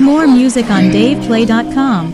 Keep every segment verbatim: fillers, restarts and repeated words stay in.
More music on dave play dot com.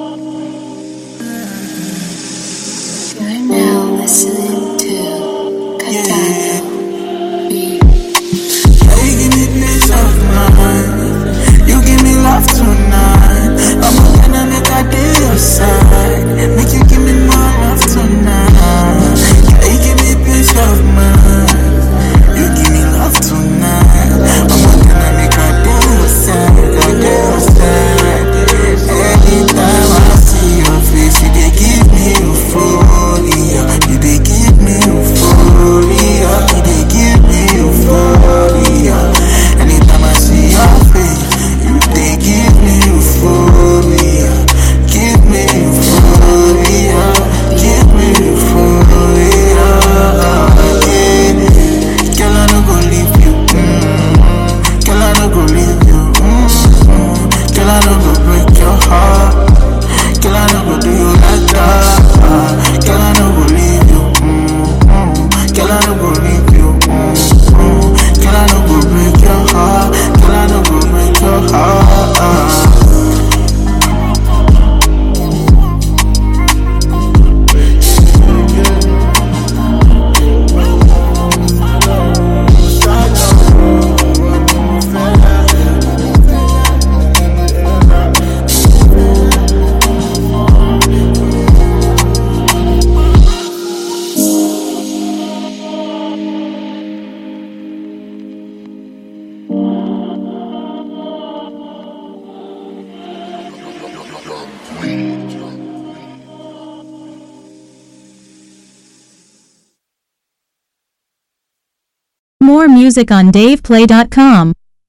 You're now listening to Katana Beat. Yeah, you give me peace of mind. You give me love tonight. I'm gonna make a day your side. Make you give me more love tonight. Yeah, you give me peace of mind. You give me love tonight. I'm gonna make a day your side. A day your side. Anytime I see your face, you they give me euphoria. You they give me euphoria. You they give me euphoria. Anytime I see your face, you they give me euphoria. Give me euphoria. Give me euphoria. Yeah. Girl, I no go leave you. Mm-hmm. Girl, I no go leave you. Mm-hmm. Girl, I no go break your heart. Girl, I no go do you like that. Girl, I no go leave you. Mm-hmm. Girl, I no go leave you. Mm-hmm. Girl, I no go break your heart. Girl, I no go break your heart. More music on dave play dot com.